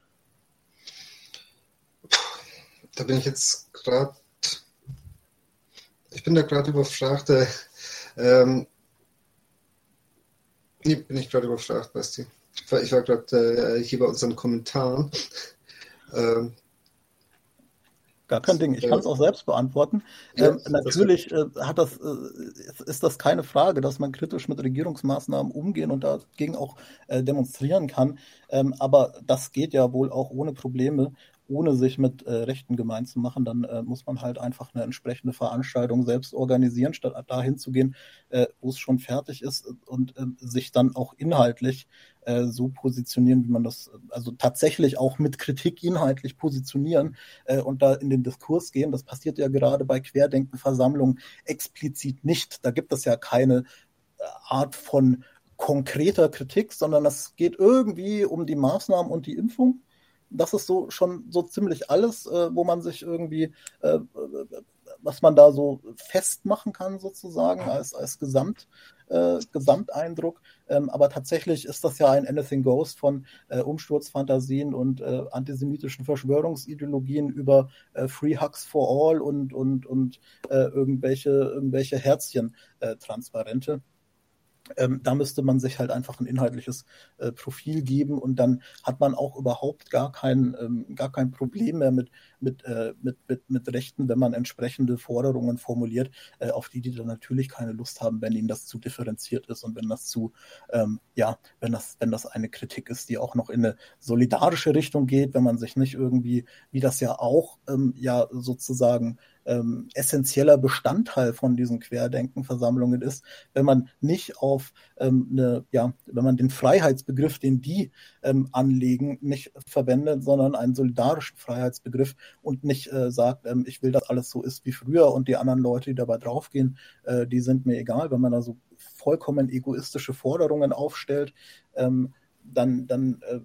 Da bin ich jetzt gerade, ich bin da gerade überfragt. Äh, ähm, nee, bin ich gerade überfragt, Basti. Ich war, ich war gerade äh, hier bei unseren Kommentaren. ähm, Gar kein Ding. Ich kann es auch selbst beantworten. Ja, ähm, natürlich äh, hat das, äh, ist das keine Frage, dass man kritisch mit Regierungsmaßnahmen umgehen und dagegen auch äh, demonstrieren kann. Ähm, aber das geht ja wohl auch ohne Probleme, ohne sich mit äh, Rechten gemein zu machen. Dann äh, muss man halt einfach eine entsprechende Veranstaltung selbst organisieren, statt dahin zu gehen, äh, wo es schon fertig ist und äh, sich dann auch inhaltlich äh, so positionieren, wie man das, also tatsächlich auch mit Kritik inhaltlich positionieren äh, und da in den Diskurs gehen. Das passiert ja gerade bei Querdenkenversammlungen explizit nicht. Da gibt es ja keine äh, Art von konkreter Kritik, sondern es geht irgendwie um die Maßnahmen und die Impfung. Das ist so schon so ziemlich alles, äh, wo man sich irgendwie, äh, was man da so festmachen kann sozusagen als, als Gesamt, äh, Gesamteindruck. Ähm, aber tatsächlich ist das ja ein Anything Goes von äh, Umsturzfantasien und äh, antisemitischen Verschwörungsideologien über äh, Free Hugs for All und, und, und äh, irgendwelche, irgendwelche Herzchen-Transparente. Ähm, da müsste man sich halt einfach ein inhaltliches äh, Profil geben und dann hat man auch überhaupt gar kein, ähm, gar kein Problem mehr mit, mit, äh, mit, mit, mit Rechten, wenn man entsprechende Forderungen formuliert, äh, auf die die dann natürlich keine Lust haben, wenn ihnen das zu differenziert ist und wenn das zu, ähm, ja, wenn das, wenn das eine Kritik ist, die auch noch in eine solidarische Richtung geht, wenn man sich nicht irgendwie, wie das ja auch ähm, ja sozusagen ähm, essentieller Bestandteil von diesen Querdenkenversammlungen ist, wenn man nicht auf ähm, eine, ja, wenn man den Freiheitsbegriff, den die ähm, anlegen, nicht verwendet, sondern einen solidarischen Freiheitsbegriff und nicht äh, sagt, ähm, ich will, dass alles so ist wie früher und die anderen Leute, die dabei draufgehen, äh, die sind mir egal. Wenn man da so vollkommen egoistische Forderungen aufstellt, ähm, dann, dann äh,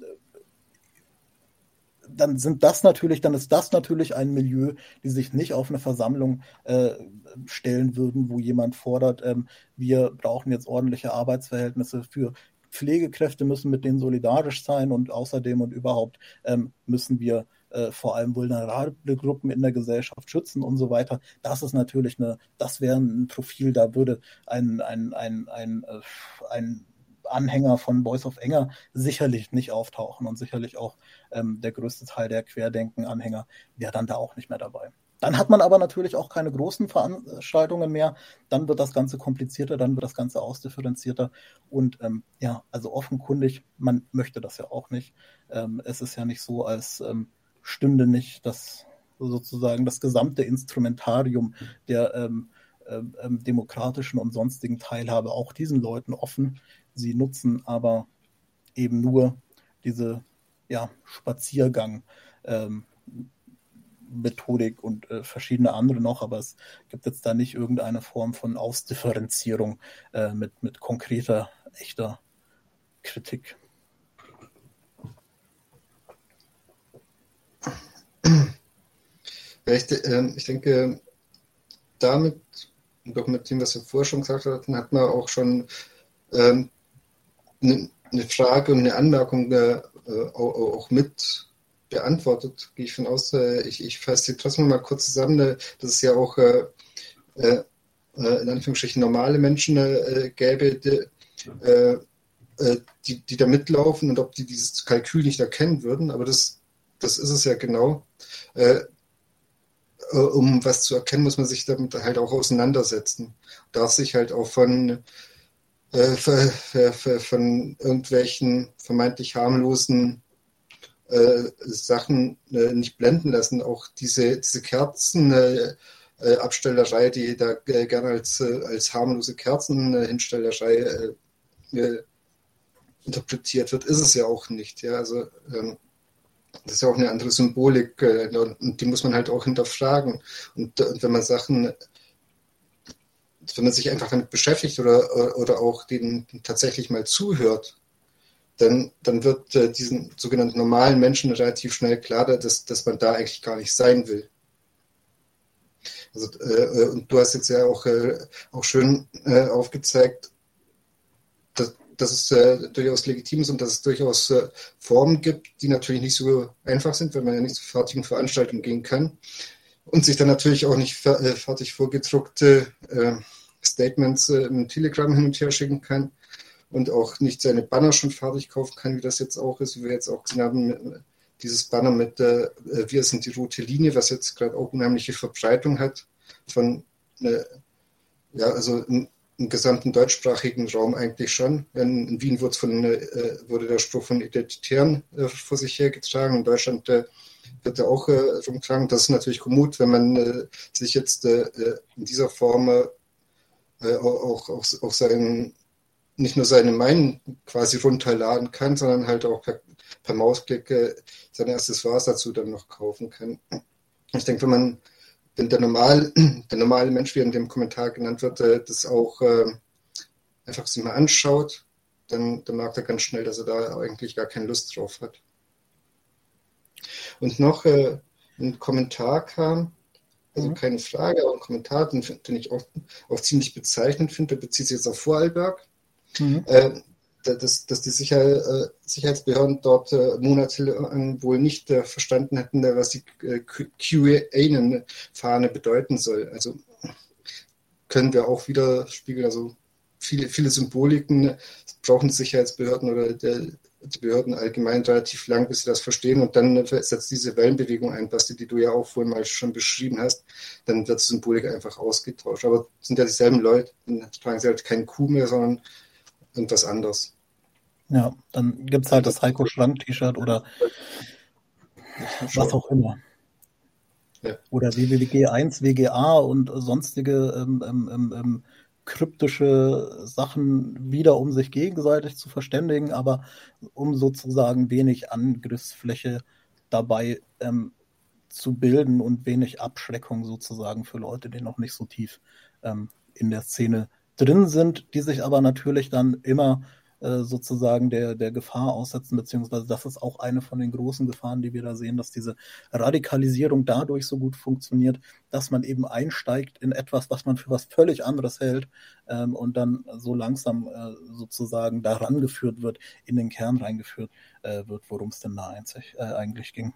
dann sind das natürlich, dann ist das natürlich ein Milieu, die sich nicht auf eine Versammlung äh, stellen würden, wo jemand fordert, ähm, wir brauchen jetzt ordentliche Arbeitsverhältnisse für Pflegekräfte, müssen mit denen solidarisch sein und außerdem und überhaupt ähm, müssen wir äh, vor allem vulnerable Gruppen in der Gesellschaft schützen und so weiter. Das ist natürlich eine, das wäre ein Profil, da würde ein, ein, ein, ein, ein, ein Anhänger von Boys of Enger sicherlich nicht auftauchen und sicherlich auch ähm, der größte Teil der Querdenken-Anhänger wäre dann da auch nicht mehr dabei. Dann hat man aber natürlich auch keine großen Veranstaltungen mehr. Dann wird das Ganze komplizierter, dann wird das Ganze ausdifferenzierter. Und ähm, ja, also offenkundig, man möchte das ja auch nicht. Ähm, es ist ja nicht so, als ähm, stünde nicht das sozusagen das gesamte Instrumentarium der ähm, ähm, demokratischen und sonstigen Teilhabe auch diesen Leuten offen. Sie nutzen aber eben nur diese ja, Spaziergang ähm, Methodik und äh, verschiedene andere noch, aber es gibt jetzt da nicht irgendeine Form von Ausdifferenzierung äh, mit, mit konkreter, echter Kritik. Ja, ich, äh, ich denke, damit und auch mit dem, was wir vorher schon gesagt hatten, hat man auch schon ähm, eine, eine Frage und eine Anmerkung äh, auch, auch mit beantwortet, gehe ich von aus. Äh, ich, ich fasse sie trotzdem mal kurz zusammen. Äh, das ist ja auch äh, äh, äh, in Anführungsstrichen normale Menschen äh, gäbe, die, äh, die, die da mitlaufen und ob die dieses Kalkül nicht erkennen würden. Aber das, das ist es ja genau. Äh, um was zu erkennen, muss man sich damit halt auch auseinandersetzen. Darf sich halt auch von, äh, von irgendwelchen vermeintlich harmlosen äh, Sachen äh, nicht blenden lassen. Auch diese, diese Kerzenabstellerei, äh, die da äh, gerne als, äh, als harmlose Kerzenhinstellerei äh, interpretiert wird, ist es ja auch nicht. Ja? Also ähm, das ist ja auch eine andere Symbolik äh, und die muss man halt auch hinterfragen. Und, und wenn man Sachen, wenn man sich einfach damit beschäftigt oder, oder auch denen tatsächlich mal zuhört, dann, dann wird äh, diesen sogenannten normalen Menschen relativ schnell klar, dass, dass man da eigentlich gar nicht sein will. Also, äh, und du hast jetzt ja auch, äh, auch schön äh, aufgezeigt, dass, dass es äh, durchaus legitim ist und dass es durchaus äh, Formen gibt, die natürlich nicht so einfach sind, weil man ja nicht zu fertigen Veranstaltungen gehen kann und sich dann natürlich auch nicht fer- äh, fertig vorgedruckte äh, Statements äh, im Telegram hin und her schicken kann und auch nicht seine Banner schon fertig kaufen kann, wie das jetzt auch ist, wie wir jetzt auch gesehen haben, mit, dieses Banner mit äh, wir sind die rote Linie, was jetzt gerade auch unheimliche Verbreitung hat von äh, ja, also im, im gesamten deutschsprachigen Raum eigentlich schon. In, in Wien wurde, von, äh, wurde der Spruch von Identitären äh, vor sich hergetragen. In Deutschland äh, wird er auch äh, rumgetragen. Das ist natürlich Kommut, wenn man äh, sich jetzt äh, in dieser Form äh, auch, auch, auch seinen, nicht nur seine Meinung quasi runterladen kann, sondern halt auch per, per Mausklick äh, sein erstes Was dazu dann noch kaufen kann. Ich denke, wenn man wenn der, normal, der normale Mensch, wie er in dem Kommentar genannt wird, äh, das auch äh, einfach sich mal anschaut, dann, dann merkt er ganz schnell, dass er da eigentlich gar keine Lust drauf hat. Und noch äh, ein Kommentar kam, also mhm. keine Frage, aber ein Kommentar, den, den ich auch, auch ziemlich bezeichnend finde, der bezieht sich jetzt auf Vorarlberg. Mhm. Äh, Dass, dass die Sicher, Sicherheitsbehörden dort äh, monatelang wohl nicht äh, verstanden hätten, was die äh, Q A-Fahne bedeuten soll. Also können wir auch wieder spiegeln. Also viele, viele Symboliken brauchen die Sicherheitsbehörden oder der, die Behörden allgemein relativ lang, bis sie das verstehen. Und dann setzt diese Wellenbewegung ein, Basti, die du ja auch vorhin mal schon beschrieben hast. Dann wird die Symbolik einfach ausgetauscht. Aber es sind ja dieselben Leute, dann tragen sie halt keinen Kuh mehr, sondern irgendwas anderes. Ja, dann gibt es halt das Heiko Schrank-T-Shirt oder was auch immer. Ja. Oder W W G eins, W G A und sonstige ähm, ähm, ähm, kryptische Sachen wieder, um sich gegenseitig zu verständigen, aber um sozusagen wenig Angriffsfläche dabei ähm, zu bilden und wenig Abschreckung sozusagen für Leute, die noch nicht so tief ähm, in der Szene drin sind, die sich aber natürlich dann immer äh, sozusagen der, der Gefahr aussetzen, beziehungsweise das ist auch eine von den großen Gefahren, die wir da sehen, dass diese Radikalisierung dadurch so gut funktioniert, dass man eben einsteigt in etwas, was man für was völlig anderes hält ähm, und dann so langsam äh, sozusagen da rangeführt wird, in den Kern reingeführt äh, wird, worum es denn da einzig, äh, eigentlich ging.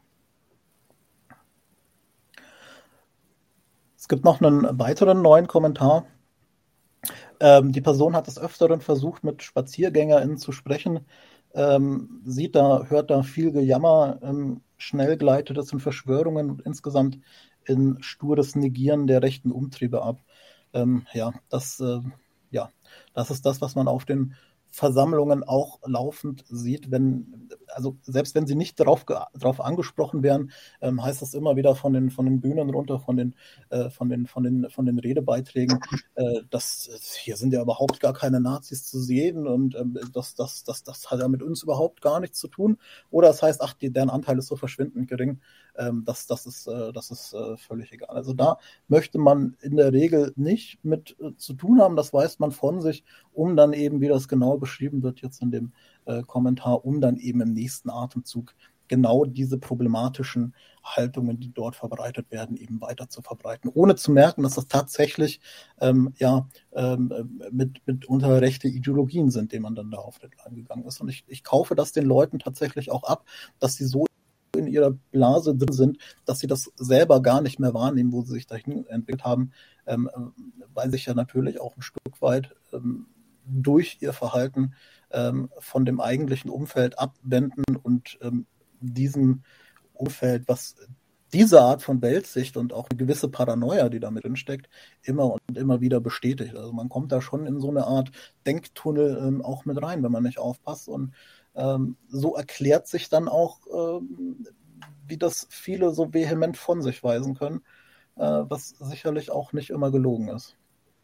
Es gibt noch einen weiteren neuen Kommentar. Ähm, die Person hat des Öfteren versucht, mit SpaziergängerInnen zu sprechen, ähm, sieht da, hört da viel Gejammer, ähm, schnell gleitet es in Verschwörungen und insgesamt in stures Negieren der rechten Umtriebe ab. Ähm, ja, das, äh, ja, das ist das, was man auf den Versammlungen auch laufend sieht, wenn, also selbst wenn sie nicht darauf, darauf angesprochen werden, ähm, heißt das immer wieder von den, von den Bühnen runter, von den, äh, von den, von den, von den Redebeiträgen, äh, dass hier sind ja überhaupt gar keine Nazis zu sehen und ähm, das, das, das, das hat ja mit uns überhaupt gar nichts zu tun. Oder es heißt, ach, die, deren Anteil ist so verschwindend gering, ähm, das, das ist, äh, das ist äh, völlig egal. Also da möchte man in der Regel nicht mit äh, zu tun haben, das weiß man von sich, um dann eben, wie das genau beschrieben wird jetzt in dem äh, Kommentar, um dann eben im nächsten Atemzug genau diese problematischen Haltungen, die dort verbreitet werden, eben weiter zu verbreiten, ohne zu merken, dass das tatsächlich ähm, ja, ähm, mit, mit unter rechte Ideologien sind, denen man dann da auf den Leim gegangen ist. Und ich, ich kaufe das den Leuten tatsächlich auch ab, dass sie so in ihrer Blase drin sind, dass sie das selber gar nicht mehr wahrnehmen, wo sie sich dahin entwickelt haben, ähm, weil sich ja natürlich auch ein Stück weit ähm, durch ihr Verhalten ähm, von dem eigentlichen Umfeld abwenden und ähm, diesem Umfeld, was diese Art von Weltsicht und auch eine gewisse Paranoia, die damit drinsteckt, immer und immer wieder bestätigt. Also man kommt da schon in so eine Art Denktunnel ähm, auch mit rein, wenn man nicht aufpasst. Und ähm, so erklärt sich dann auch, ähm, wie das viele so vehement von sich weisen können, äh, was sicherlich auch nicht immer gelogen ist.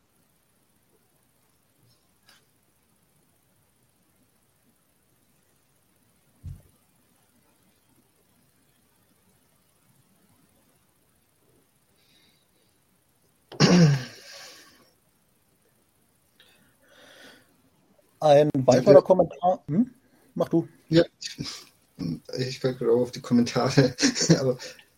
Ein weiterer Kommentar. Hm? Mach du. Ja, ich wollte gerade auf die Kommentare, aber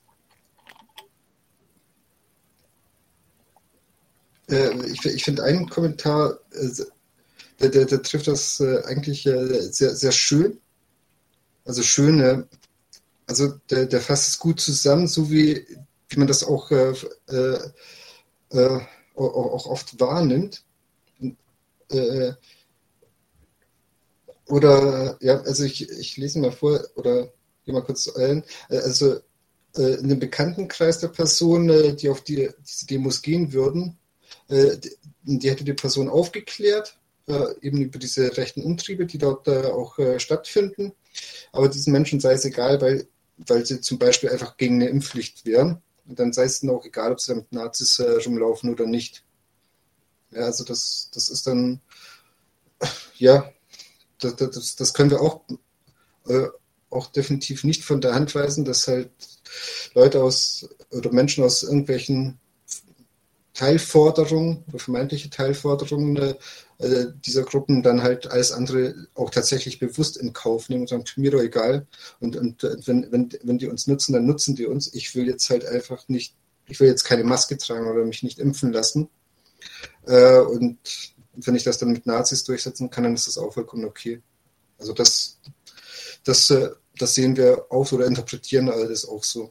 äh, ich, ich finde einen Kommentar, äh, der, der, der trifft das äh, eigentlich äh, sehr, sehr schön. Also schön, äh, also der, der fasst es gut zusammen, so wie, wie man das auch, äh, äh, äh, auch, auch oft wahrnimmt. Äh, Oder, ja, also ich, ich lese mal vor, oder gehe mal kurz ein. Also äh, in dem Bekanntenkreis der Person, äh, die auf die, diese Demos gehen würden, äh, die, die hätte die Person aufgeklärt, äh, eben über diese rechten Umtriebe, die dort äh, auch äh, stattfinden. Aber diesen Menschen sei es egal, weil, weil sie zum Beispiel einfach gegen eine Impfpflicht wären. Und dann sei es dann auch egal, ob sie da mit Nazis äh, rumlaufen oder nicht. Ja, also das, das ist dann, ja, Das, das, das können wir auch, äh, auch definitiv nicht von der Hand weisen, dass halt Leute aus oder Menschen aus irgendwelchen Teilforderungen oder vermeintliche Teilforderungen äh, dieser Gruppen dann halt alles andere auch tatsächlich bewusst in Kauf nehmen und sagen, mir doch egal. Und, und wenn, wenn, wenn die uns nutzen, dann nutzen die uns. Ich will jetzt halt einfach nicht, ich will jetzt keine Maske tragen oder mich nicht impfen lassen. Äh, und wenn ich das dann mit Nazis durchsetzen kann, dann ist das auch vollkommen okay. Also das, das, das sehen wir auch oder interpretieren alles auch so.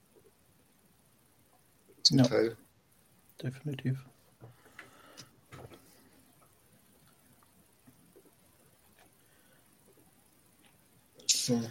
Zum ja, Teil. Definitiv. So.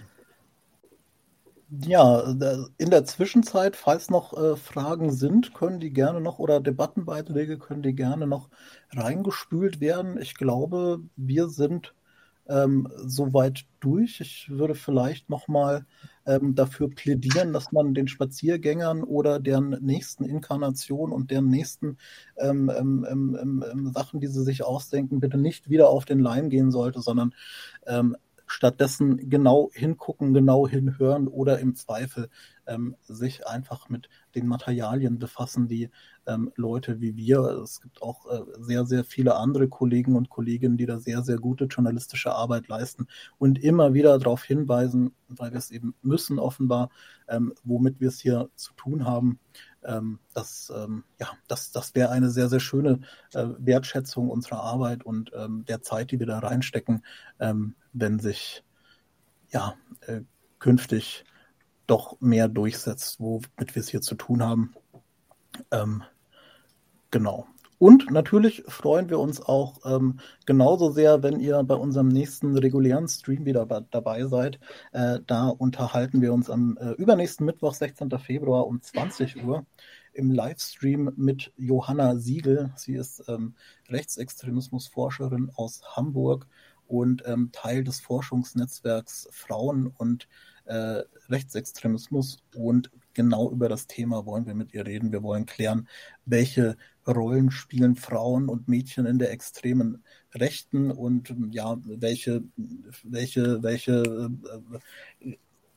Ja, in der Zwischenzeit, falls noch äh, Fragen sind, können die gerne noch oder Debattenbeiträge können die gerne noch reingespült werden. Ich glaube, wir sind ähm, soweit durch. Ich würde vielleicht nochmal ähm, dafür plädieren, dass man den Spaziergängern oder deren nächsten Inkarnation und deren nächsten ähm, ähm, ähm, ähm, Sachen, die sie sich ausdenken, bitte nicht wieder auf den Leim gehen sollte, sondern ähm, stattdessen genau hingucken, genau hinhören oder im Zweifel ähm, sich einfach mit den Materialien befassen, die ähm, Leute wie wir, es gibt auch äh, sehr, sehr viele andere Kollegen und Kolleginnen, die da sehr, sehr gute journalistische Arbeit leisten und immer wieder darauf hinweisen, weil wir es eben müssen offenbar, ähm, womit wir es hier zu tun haben. Ähm, das ähm, ja, das, das wäre eine sehr, sehr schöne äh, Wertschätzung unserer Arbeit und ähm, der Zeit, die wir da reinstecken, ähm, wenn sich ja äh, künftig doch mehr durchsetzt, womit wir es hier zu tun haben. Ähm, genau. Und natürlich freuen wir uns auch ähm, genauso sehr, wenn ihr bei unserem nächsten regulären Stream wieder ba- dabei seid. Äh, da unterhalten wir uns am äh, übernächsten Mittwoch, sechzehnten Februar um zwanzig Uhr im Livestream mit Johanna Siegel. Sie ist ähm, Rechtsextremismusforscherin aus Hamburg und ähm, Teil des Forschungsnetzwerks Frauen und äh, Rechtsextremismus. Und genau über das Thema wollen wir mit ihr reden. Wir wollen klären, welche Rollen spielen Frauen und Mädchen in der extremen Rechten und ja, welche, welche, welche äh,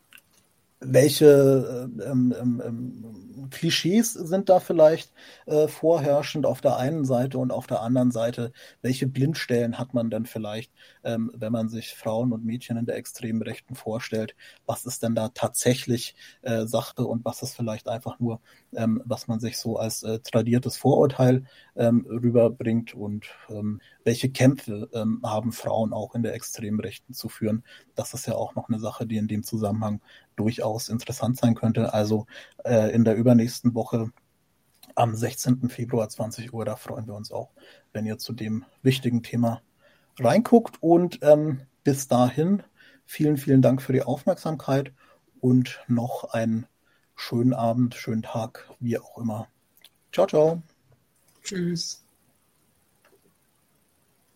welche ähm, ähm, Klischees sind da vielleicht äh, vorherrschend auf der einen Seite und auf der anderen Seite, welche Blindstellen hat man denn vielleicht, ähm, wenn man sich Frauen und Mädchen in der extremen Rechten vorstellt, was ist denn da tatsächlich äh, Sache und was ist vielleicht einfach nur, ähm, was man sich so als äh, tradiertes Vorurteil ähm, rüberbringt und ähm, welche Kämpfe ähm, haben Frauen auch in der extremen Rechten zu führen. Das ist ja auch noch eine Sache, die in dem Zusammenhang durchaus interessant sein könnte. Also äh, in der übernächsten Woche am sechzehnten Februar zwanzig Uhr, da freuen wir uns auch, wenn ihr zu dem wichtigen Thema reinguckt. Und ähm, bis dahin vielen, vielen Dank für die Aufmerksamkeit und noch einen schönen Abend, schönen Tag, wie auch immer. Ciao, ciao. Tschüss.